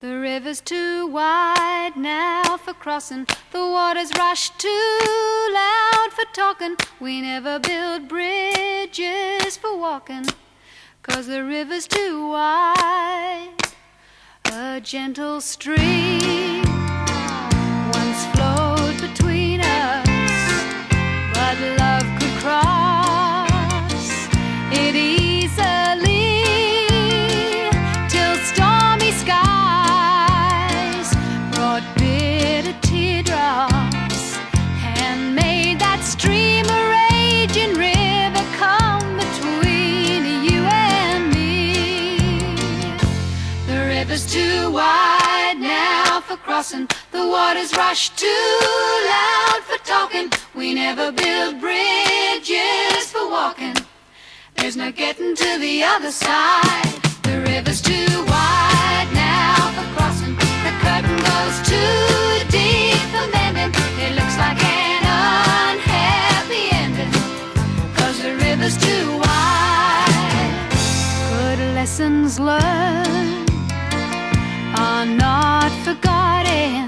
The river's too wide now for crossing. The waters rush too loud for talking. We never build bridges for walking, 'cause the river's too wide. A gentle stream once flowed between us, but love could cross it easily, till stormy skies brought bitter teardrops and made that stream a raging river come between you and me. The river's too wide now for crossing. The waters rush too loud for talking. We never build bridges for walking. There's no getting to the other side. The river's too wide now for crossing. The curtain goes too deep for mending. It looks like an unhappy ending, 'cause the river's too wide. Good lessons learned are not forgotten.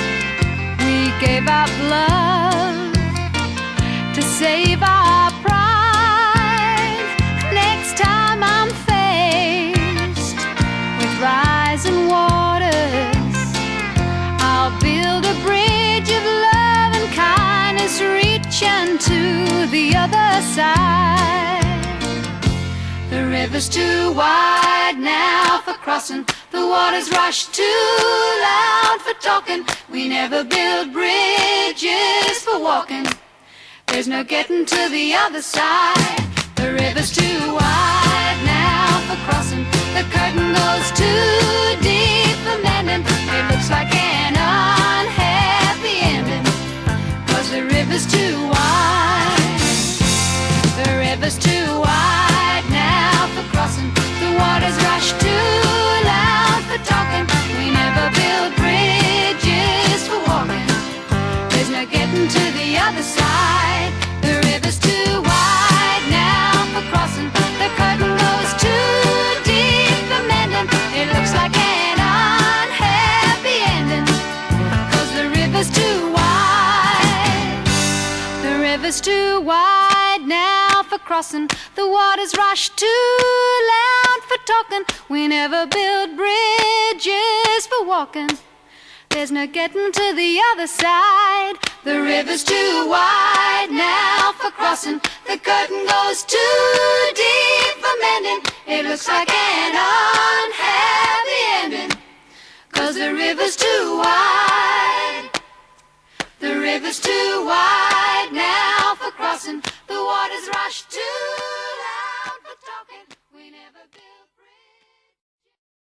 We gave up love to save our pride. Next time I'm faced with rising waters, I'll build a bridge of love and kindness reaching to the other side. The river's too wide now for crossing. The waters rush too loud for talking. We never build bridges for walking. There's no getting to the other side. The river's too wide now for crossing. The curtain goes too deep for mending. It looks like an unhappy ending, 'cause the river's too wide. The river's too wide now for crossing. The waters rush too loud for talking. We never build bridges for walking. There's no getting to the other side. The river's too wide now for crossing. The curtain goes too deep for mending. It looks like an unhappy ending, 'cause the river's too wide. The river's too wide now for crossing. The waters rush too loud for talking. We never build bridges for walking. There's no getting to the other side. The river's too wide now for crossing. The curtain goes too deep for mending. It looks like an unhappy ending, 'cause the river's too wide. The river's too wide.